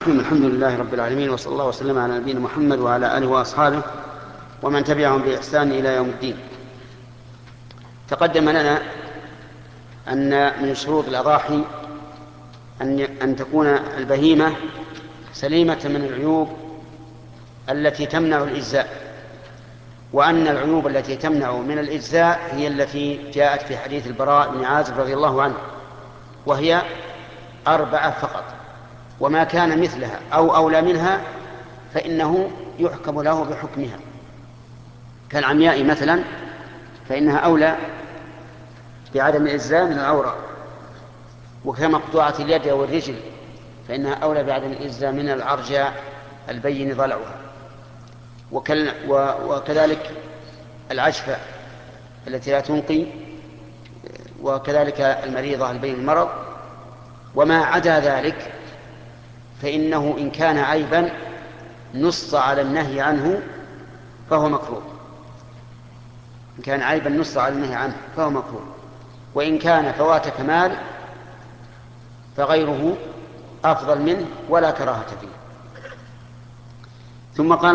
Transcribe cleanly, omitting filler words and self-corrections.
الحمد لله رب العالمين، وصلى الله وسلم على نبينا محمد وعلى آله وأصحابه ومن تبعهم بإحسان إلى يوم الدين. تقدم لنا أن من شروط الأضاحي أن تكون البهيمة سليمة من العيوب التي تمنع الإجزاء، وأن العيوب التي تمنع من الإجزاء هي التي جاءت في حديث البراء بن عازب رضي الله عنه، وهي 4 فقط، وما كان مثلها أو أولى منها فإنه يحكم له بحكمها، كالعمياء مثلا فإنها أولى بعدم الإجزاء من العورة، وكمقطوعة اليد أو الرجل فإنها أولى بعدم الإجزاء من العرجاء البين ضلعها، وكذلك العجفة التي لا تنقي، وكذلك المريضة البين المرض. وما عدا ذلك فإنه إن كان عيبا نص على النهي عنه فهو مكروه، إن كان عيبا نص على النهي عنه فهو مكروه، وإن كان فوات كمال فغيره أفضل منه ولا كراهة فيه. ثم قال